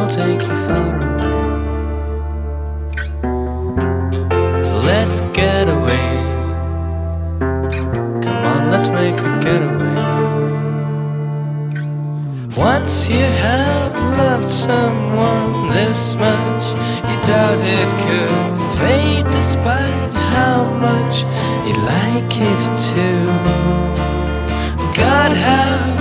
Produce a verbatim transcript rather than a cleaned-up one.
take you far away. Let's get away. Come on, let's make a getaway. Once you have loved someone this much, you doubt it could fade despite how much you like it too. God, how